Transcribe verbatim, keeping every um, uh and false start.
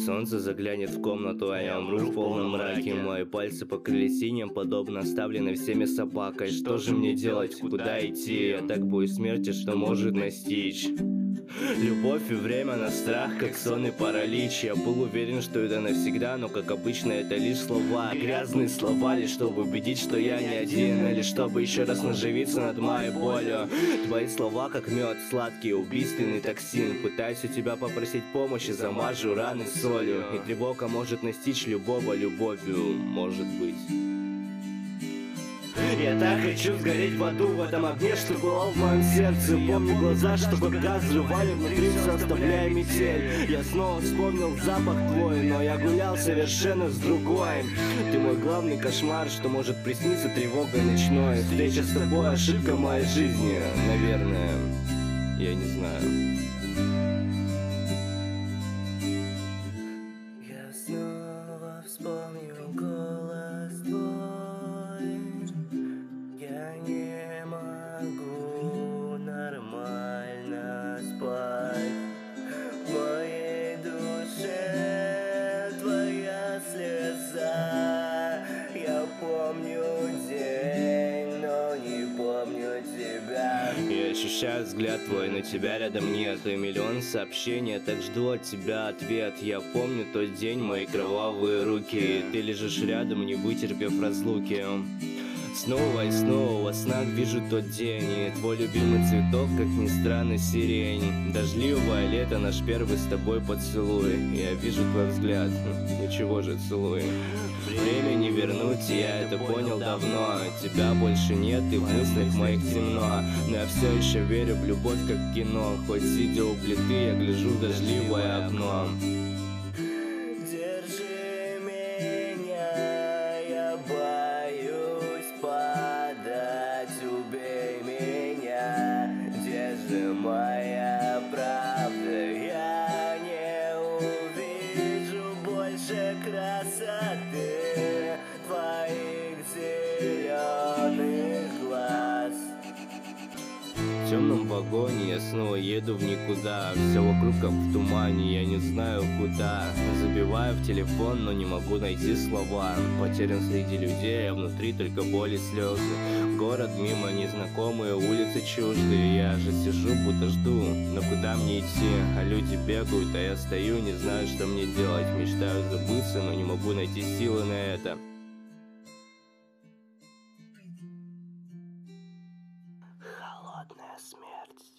солнце заглянет в комнату, а я умру в полном мраке. Мои пальцы покрылись синим, подобно оставленной всеми собакой. Что же мне делать, куда идти? Я так боюсь смерти, что может настичь. Любовь и время на страх, как сон и паралич. Я был уверен, что это навсегда, но как обычно это лишь слова. Грязные слова, лишь чтобы убедить, что я не один, или чтобы еще раз наживиться над моей болью. Твои слова как мед, сладкий убийственный токсин. Пытаюсь у тебя попросить помощи, замажу раны солью. И тревога может настичь любого любовью, может быть. Я так хочу сгореть в аду, в этом огне, что пылал в моем сердце. Помню глаза, что когда взрывали внутри все, оставляя метель. Я снова вспомнил запах твой, но я гулял совершенно с другой. Ты мой главный кошмар, что может присниться тревогой ночной. Встреча с тобой — ошибка моей жизни, наверное. Я не знаю. Я снова вспомнил голос твой. Я не могу нормально спать. В моей душе твоя слеза. Я помню день, но не помню тебя. Я ощущаю взгляд твой, но тебя рядом нет. И миллион сообщений, я так жду от тебя ответ. Я помню тот день, мои кровавые руки. Ты лежишь рядом, не вытерпев разлуки. Снова и снова во снах вижу тот день. И твой любимый цветок, как ни странно, сирень. Дождливое лето, наш первый с тобой поцелуй. Я вижу твой взгляд, ну чего же целуй. Время не вернуть, я это понял давно. Тебя больше нет, и в мыслях моих темно. Но я все еще верю в любовь, как в кино. Хоть сидя у плиты, я гляжу в дождливое окно. Держи меня, я боюсь падать. Убей меня, где же моя правда? Я не увижу больше красоты твоих зеленых глаз. В темном вагоне я снова еду в никуда. Все вокруг как в тумане, я не знаю куда. Забиваю в телефон, но не могу найти слова. Потерян среди людей, а внутри только боль и слезы. Город мимо, незнакомые улицы чуждые. Я же сижу, будто жду, но куда мне идти? А люди бегают, а я стою, не знаю, что мне делать. Мечтаю забыться, но не могу найти силы на это. Холодная смерть.